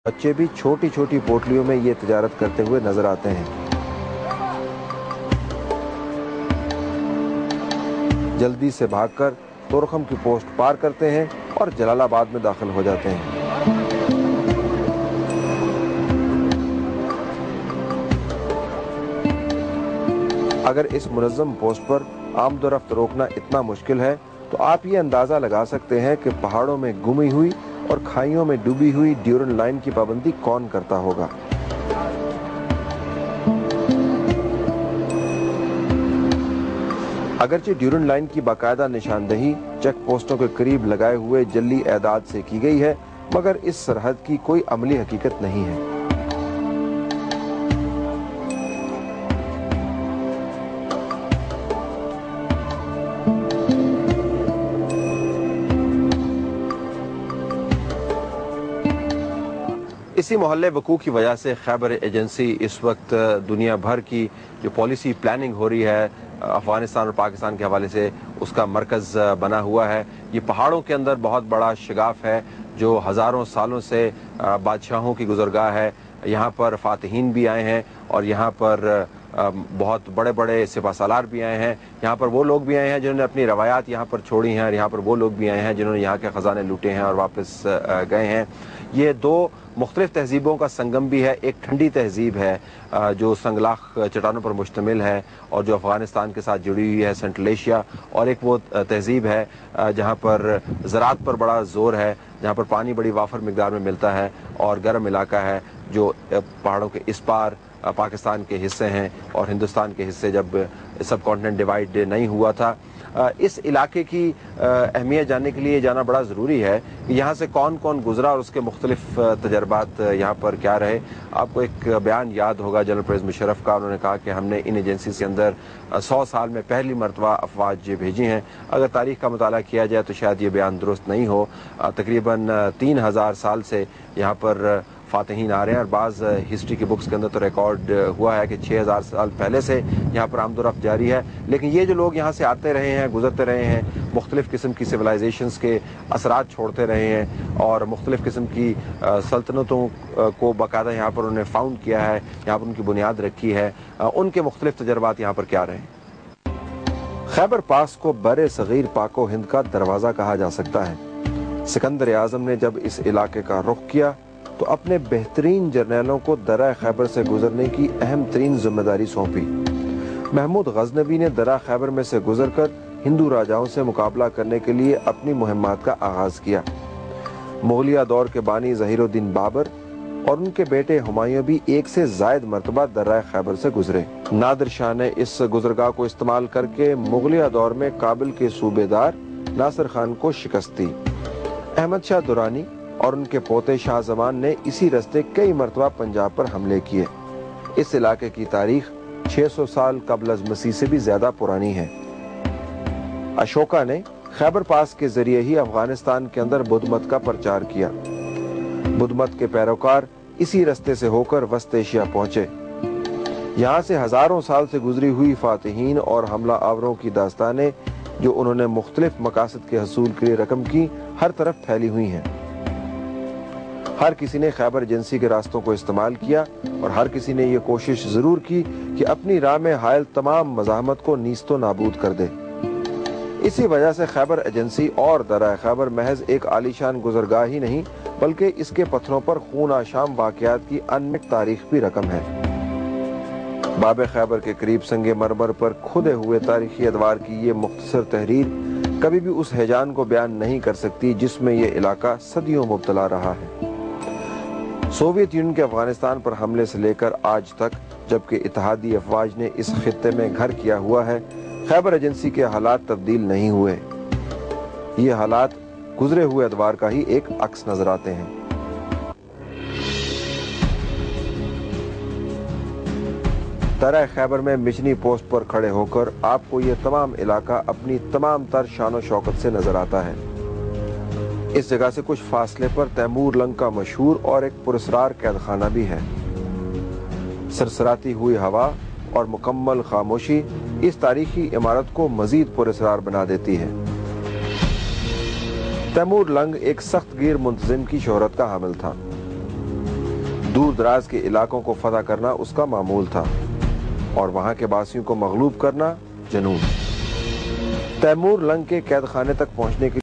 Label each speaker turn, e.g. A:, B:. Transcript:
A: بچے بھی چھوٹی چھوٹی پوٹلیوں میں یہ تجارت کرتے ہوئے نظر آتے ہیں۔ جلدی سے بھاگ کر تورخم کی پوسٹ پار کرتے ہیں اور جلال آباد میں داخل ہو جاتے ہیں۔ اگر اس منظم پوسٹ پر آمد و رفت روکنا اتنا مشکل ہے تو آپ یہ اندازہ لگا سکتے ہیں کہ پہاڑوں میں گمی ہوئی اور کھائیوں میں ڈوبی ہوئی ڈیورنڈ لائن کی پابندی کون کرتا ہوگا۔ اگرچہ ڈیورنڈ لائن کی باقاعدہ نشاندہی چیک پوسٹوں کے قریب لگائے ہوئے جعلی اعداد سے کی گئی ہے، مگر اس سرحد کی کوئی عملی حقیقت نہیں ہے۔ اسی محلے وقوع کی وجہ سے خیبر ایجنسی اس وقت دنیا بھر کی جو پالیسی پلاننگ ہو رہی ہے افغانستان اور پاکستان کے حوالے سے اس کا مرکز بنا ہوا ہے۔ یہ پہاڑوں کے اندر بہت بڑا شگاف ہے جو ہزاروں سالوں سے بادشاہوں کی گزرگاہ ہے۔ یہاں پر فاتحین بھی آئے ہیں اور یہاں پر بہت بڑے بڑے سپہ سالار بھی آئے ہیں۔ یہاں پر وہ لوگ بھی آئے ہیں جنہوں نے اپنی روایات یہاں پر چھوڑی ہیں، اور یہاں پر وہ لوگ بھی آئے ہیں جنہوں نے یہاں کے خزانے لوٹے ہیں اور واپس گئے ہیں۔ یہ دو مختلف تہذیبوں کا سنگم بھی ہے۔ ایک ٹھنڈی تہذیب ہے جو سنگلاخ چٹانوں پر مشتمل ہے اور جو افغانستان کے ساتھ جڑی ہوئی ہے، سینٹرل ایشیا، اور ایک وہ تہذیب ہے جہاں پر زراعت پر بڑا زور ہے، جہاں پر پانی بڑی وافر مقدار میں ملتا ہے اور گرم علاقہ ہے جو پہاڑوں کے اس پار پاکستان کے حصے ہیں اور ہندوستان کے حصے جب سب کانٹیننٹ ڈیوائیڈ نہیں ہوا تھا۔ اس علاقے کی اہمیت جاننے کے لیے جانا بڑا ضروری ہے کہ یہاں سے کون کون گزرا اور اس کے مختلف تجربات یہاں پر کیا رہے۔ آپ کو ایک بیان یاد ہوگا جنرل پرویز مشرف کا، انہوں نے کہا کہ ہم نے ان ایجنسیز کے اندر 100 سال میں پہلی مرتبہ افواج بھیجی ہیں۔ اگر تاریخ کا مطالعہ کیا جائے تو شاید یہ بیان درست نہیں ہو۔ تقریباً 3000 سال سے یہاں پر فاتحین آ رہے ہیں، اور بعض ہسٹری کی بکس کے اندر تو ریکارڈ ہوا ہے کہ 6000 سال پہلے سے یہاں پر آمد و رفت جاری ہے۔ لیکن یہ جو لوگ یہاں سے آتے رہے ہیں، گزرتے رہے ہیں، مختلف قسم کی سویلائزیشنز کے اثرات چھوڑتے رہے ہیں اور مختلف قسم کی سلطنتوں کو باقاعدہ یہاں پر انہوں نے فاؤنڈ کیا ہے، یہاں پر ان کی بنیاد رکھی ہے، ان کے مختلف تجربات یہاں پر کیا رہے ہیں۔ خیبر پاس کو بر صغیر پاک و ہند کا دروازہ کہا جا سکتا ہے۔ سکندر اعظم نے جب اس علاقے کا رخ کیا تو اپنے بہترین جرنیلوں کو درہ خیبر سے گزرنے کی اہم ترین ذمہ داری سونپی۔ محمود غزنوی نے درہ خیبر میں سے گزر کر ہندو راجاؤں سے مقابلہ کرنے کے لیے اپنی مہمات کا آغاز کیا۔ مغلیہ دور کے بانی ظہیر الدین بابر اور ان کے بیٹے ہمایوں بھی ایک سے زائد مرتبہ درہ خیبر سے گزرے۔ نادر شاہ نے اس گزرگاہ کو استعمال کر کے مغلیہ دور میں کابل کے صوبے دار ناصر خان کو شکست دی۔ احمد شاہ درانی اور ان کے پوتے شاہ زمان نے اسی رستے کئی مرتبہ پنجاب پر حملے کیے۔ اس علاقے کی تاریخ 600 سال قبل از مسیح سے بھی زیادہ پرانی ہے۔ اشوکا نے خیبر پاس کے ذریعے ہی افغانستان کے اندر بدھ مت کا پرچار کیا۔ بدھ مت کے پیروکار اسی رستے سے ہو کر وسط ایشیا پہنچے۔ یہاں سے ہزاروں سال سے گزری ہوئی فاتحین اور حملہ آوروں کی داستانیں جو انہوں نے مختلف مقاصد کے حصول کے لیے رقم کی، ہر طرف پھیلی ہوئی ہیں۔ ہر کسی نے خیبر ایجنسی کے راستوں کو استعمال کیا اور ہر کسی نے یہ کوشش ضرور کی کہ اپنی راہ میں حائل تمام مزاحمت کو نیست و نابود کر دے۔ اسی وجہ سے خیبر ایجنسی اور درہ خیبر محض ایک عالیشان گزرگاہ ہی نہیں بلکہ اس کے پتھروں پر خون آشام واقعات کی انمٹ تاریخ بھی رقم ہے۔ باب خیبر کے قریب سنگ مرمر پر کھدے ہوئے تاریخی ادوار کی یہ مختصر تحریر کبھی بھی اس ہیجان کو بیان نہیں کر سکتی جس میں یہ علاقہ صدیوں مبتلا رہا ہے۔ سوویت یونین کے افغانستان پر حملے سے لے کر آج تک جبکہ اتحادی افواج نے اس خطے میں گھر کیا ہوا ہے، خیبر ایجنسی کے حالات تبدیل نہیں ہوئے۔ یہ حالات گزرے ہوئے ادوار کا ہی ایک عکس نظر آتے ہیں۔ درہ خیبر میں مچنی پوسٹ پر کھڑے ہو کر آپ کو یہ تمام علاقہ اپنی تمام تر شان و شوکت سے نظر آتا ہے۔ اس جگہ سے کچھ فاصلے پر تیمور لنگ کا مشہور اور ایک پراسرار قید خانہ بھی ہے۔ سرسراتی ہوئی ہوا اور مکمل خاموشی اس تاریخی عمارت کو مزید پراسرار بنا دیتی ہے۔ تیمور لنگ ایک سخت گیر منتظم کی شہرت کا حامل تھا۔ دور دراز کے علاقوں کو فتح کرنا اس کا معمول تھا اور وہاں کے باسیوں کو مغلوب کرنا جنون۔ تیمور لنگ کے قید خانے تک پہنچنے کے